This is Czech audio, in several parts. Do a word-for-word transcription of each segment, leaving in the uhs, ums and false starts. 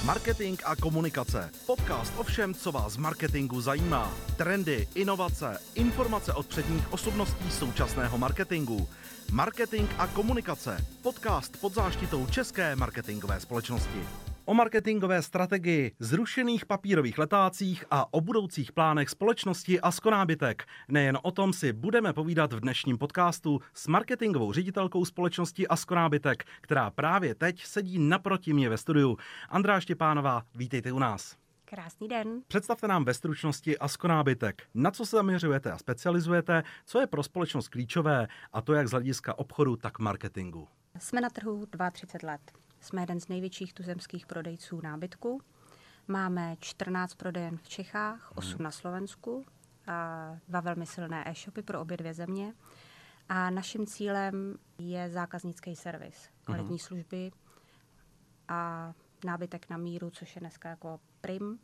Marketing a komunikace. Podcast o všem, co vás z marketingu zajímá. Trendy, inovace, informace od předních osobností současného marketingu. Marketing a komunikace. Podcast pod záštitou České marketingové společnosti. O marketingové strategii, zrušených papírových letácích a o budoucích plánech společnosti Asko Nábytek. Nejen o tom si budeme povídat v dnešním podcastu s marketingovou ředitelkou společnosti Asko Nábytek, která právě teď sedí naproti mě ve studiu. Andrea Štěpánová, vítejte u nás. Krásný den. Představte nám ve stručnosti Asko Nábytek. Na co se zaměřujete a specializujete, co je pro společnost klíčové, a to jak z hlediska obchodu, tak marketingu. Jsme na trhu třicet dva let. Jsme jeden z největších tuzemských prodejců nábytku. Máme čtrnáct prodejen v Čechách, osm na Slovensku, a dva velmi silné e-shopy pro obě dvě země. A naším cílem je zákaznický servis, kvalitní uh-huh. služby a nábytek na míru, což je dneska jako prim.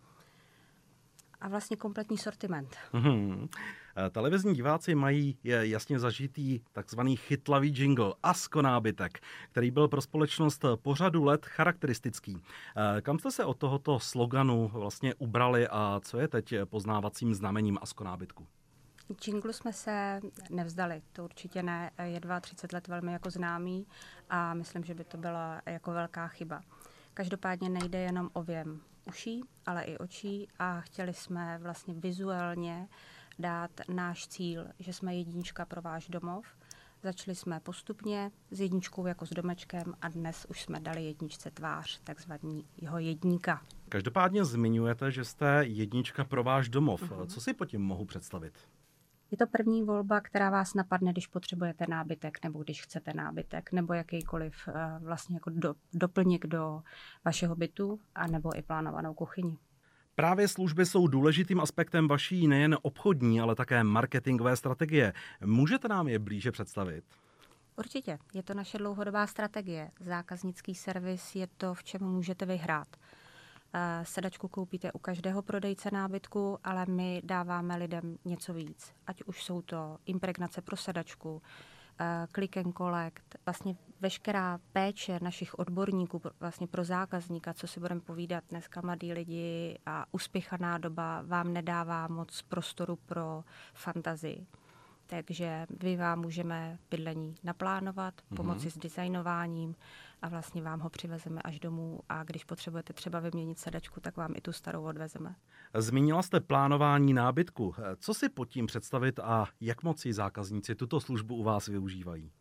A vlastně kompletní sortiment. Hmm. Televizní diváci mají jasně zažitý takzvaný chytlavý jingle Asko Nábytek, který byl pro společnost po řadu let charakteristický. Kam jste se od tohoto sloganu vlastně ubrali a co je teď poznávacím znamením Asko Nábytku? Jinglu jsme se nevzdali, to určitě ne, je třicet dva let velmi jako známý a myslím, že by to byla jako velká chyba. Každopádně nejde jenom o věm uší, ale i očí a chtěli jsme vlastně vizuálně dát náš cíl, že jsme jednička pro váš domov. Začali jsme postupně s jedničkou jako s domečkem a dnes už jsme dali jedničce tvář, takzvaný jeho jedníka. Každopádně zmiňujete, že jste jednička pro váš domov. Uh-huh. Co si pod tím mohu představit? Je to první volba, která vás napadne, když potřebujete nábytek, nebo když chcete nábytek, nebo jakýkoliv uh, vlastně jako do, doplněk do vašeho bytu, a nebo i plánovanou kuchyni. Právě služby jsou důležitým aspektem vaší nejen obchodní, ale také marketingové strategie. Můžete nám je blíže představit? Určitě. Je to naše dlouhodobá strategie. Zákaznický servis je to, v čem můžete vyhrát. Sedačku koupíte u každého prodejce nábytku, ale my dáváme lidem něco víc. Ať už jsou to impregnace pro sedačku, click and collect, vlastně veškerá péče našich odborníků vlastně pro zákazníka, co si budeme povídat, dneska mladí lidi a uspěchaná doba vám nedává moc prostoru pro fantazii. Takže my vám můžeme bydlení naplánovat, pomoci mm-hmm. s designováním a vlastně vám ho přivezeme až domů a když potřebujete třeba vyměnit sedačku, tak vám i tu starou odvezeme. Zmínila jste plánování nábytku. Co si pod tím představit a jak moc zákazníci tuto službu u vás využívají?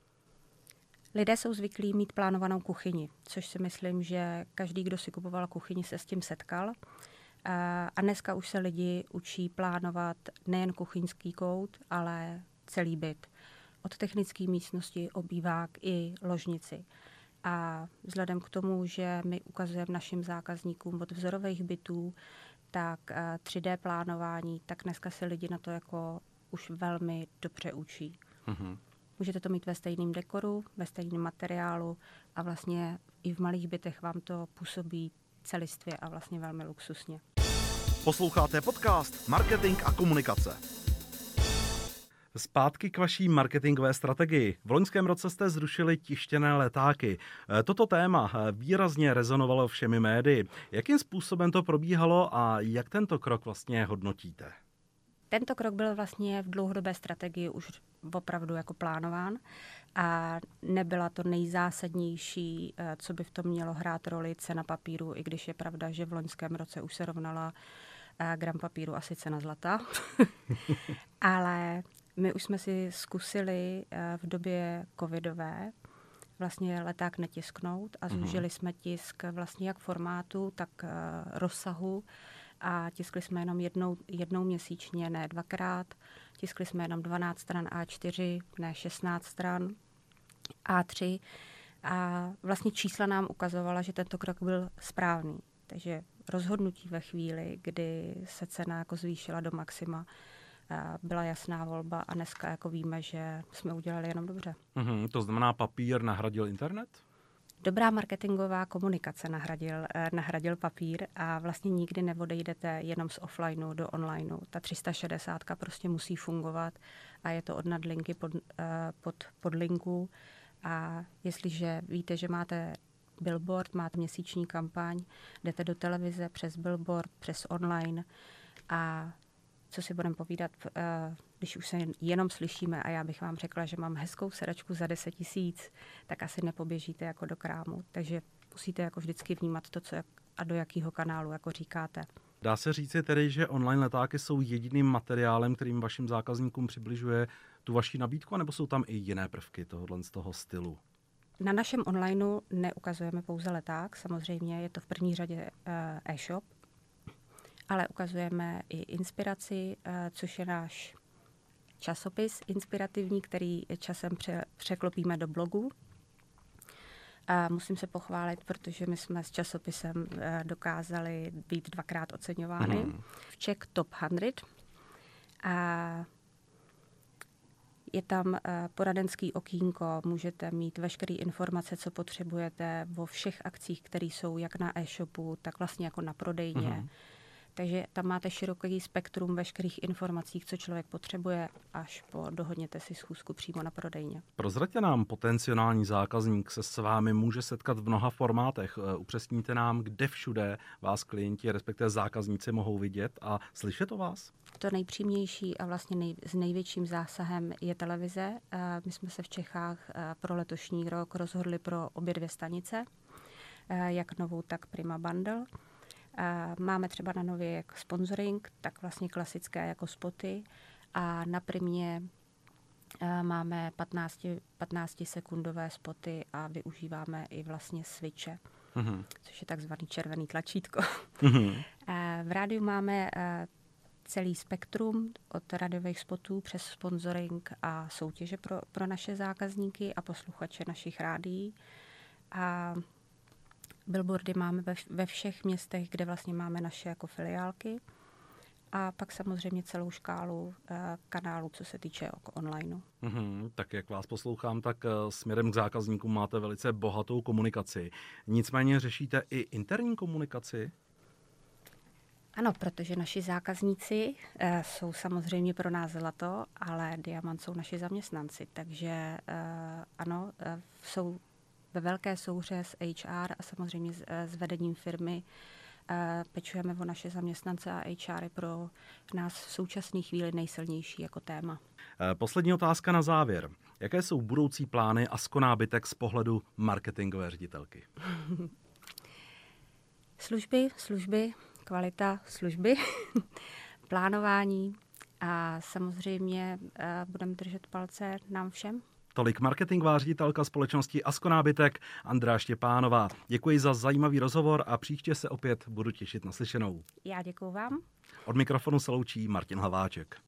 Lidé jsou zvyklí mít plánovanou kuchyni, což si myslím, že každý, kdo si kupoval kuchyni, se s tím setkal. A dneska už se lidi učí plánovat nejen kuchyňský kout, ale celý byt. Od technické místnosti, obývák i ložnici. A vzhledem k tomu, že my ukazujeme našim zákazníkům od vzorových bytů, tak tři dé plánování, tak dneska se lidi na to jako už velmi dobře učí. Mm-hmm. Můžete to mít ve stejném dekoru, ve stejném materiálu a vlastně i v malých bytech vám to působí celistvě a vlastně velmi luxusně. Posloucháte podcast Marketing a komunikace. Zpátky k vaší marketingové strategii. V loňském roce jste zrušili tištěné letáky. Toto téma výrazně rezonovalo všemi médii. Jakým způsobem to probíhalo a jak tento krok vlastně hodnotíte? Tento krok byl vlastně v dlouhodobé strategii už opravdu jako plánován a nebyla to nejzásadnější, co by v tom mělo hrát roli, cena papíru, i když je pravda, že v loňském roce už se rovnala gram papíru asi cena zlata. Ale my už jsme si zkusili v době covidové vlastně leták netisknout a zúžili jsme tisk vlastně jak formátu, tak rozsahu a tiskli jsme jenom jednou, jednou měsíčně, ne dvakrát. Tiskli jsme jenom dvanáct stran á čtyři, ne šestnáct stran á tři a vlastně čísla nám ukazovala, že tento krok byl správný. Takže rozhodnutí ve chvíli, kdy se cena jako zvýšila do maxima, byla jasná volba a dneska jako víme, že jsme udělali jenom dobře. Mm-hmm, to znamená, papír nahradil internet? Dobrá marketingová komunikace nahradil, eh, nahradil papír a vlastně nikdy neodejdete jenom z offlineu do onlineu. Ta tři sta šedesát prostě musí fungovat a je to od nadlinky pod, eh, pod, pod linku a jestliže víte, že máte billboard, máte měsíční kampaň, jdete do televize přes billboard, přes online a co si budeme povídat, když už se jenom slyšíme a já bych vám řekla, že mám hezkou sedačku za deset tisíc, tak asi nepoběžíte jako do krámu. Takže musíte jako vždycky vnímat to, co a do jakého kanálu, jako říkáte. Dá se říci tedy, že online letáky jsou jediným materiálem, kterým vašim zákazníkům přibližuje tu vaši nabídku, nebo jsou tam i jiné prvky tohohle z toho stylu? Na našem onlineu neukazujeme pouze leták, samozřejmě je to v první řadě e-shop, ale ukazujeme i inspiraci, což je náš časopis inspirativní, který časem překlopíme do blogu. A musím se pochválit, protože my jsme s časopisem dokázali být dvakrát oceňovány mm. v Czech Top sto. A je tam poradenský okýnko, můžete mít veškeré informace, co potřebujete vo všech akcích, které jsou jak na e-shopu, tak vlastně jako na prodejně. Mm. Takže tam máte široký spektrum veškerých informací, co člověk potřebuje, až po dohodněte si schůzku přímo na prodejně. Prozraďte nám, potenciální zákazník se s vámi může setkat v mnoha formátech. Upřesníte nám, kde všude vás klienti, respektive zákazníci mohou vidět a slyšet o vás? To nejpřímější a vlastně nej, s největším zásahem je televize. My jsme se v Čechách pro letošní rok rozhodli pro obě dvě stanice, jak novou, tak Prima Bundle. Máme třeba na Nově jak sponsoring, tak vlastně klasické jako spoty a na Primě máme patnáctisekundové spoty a využíváme i vlastně switche, mm-hmm. což je takzvaný červený tlačítko. Mm-hmm. V rádiu máme celý spektrum od rádiových spotů přes sponsoring a soutěže pro, pro naše zákazníky a posluchače našich rádií. A billboardy máme ve, ve všech městech, kde vlastně máme naše jako filiálky. A pak samozřejmě celou škálu uh, kanálů, co se týče jako onlineu. Mm-hmm, tak jak vás poslouchám, tak uh, směrem k zákazníkům máte velice bohatou komunikaci. Nicméně řešíte i interní komunikaci? Ano, protože naši zákazníci uh, jsou samozřejmě pro nás zlato, ale diamant jsou naši zaměstnanci. Takže uh, ano, uh, jsou ve velké souhře s há er a samozřejmě s, s vedením firmy. Pečujeme o naše zaměstnance a há er je pro nás v současné chvíli nejsilnější jako téma. Poslední otázka na závěr. Jaké jsou budoucí plány Asko nábytek z pohledu marketingové ředitelky? Služby, služby, kvalita služby, plánování a samozřejmě budeme držet palce nám všem. Tolik marketingová ředitelka společnosti Asko nábytek Andrea Štěpánová. Děkuji za zajímavý rozhovor a příště se opět budu těšit na slyšenou. Já děkuju vám. Od mikrofonu se loučí Martin Hlaváček.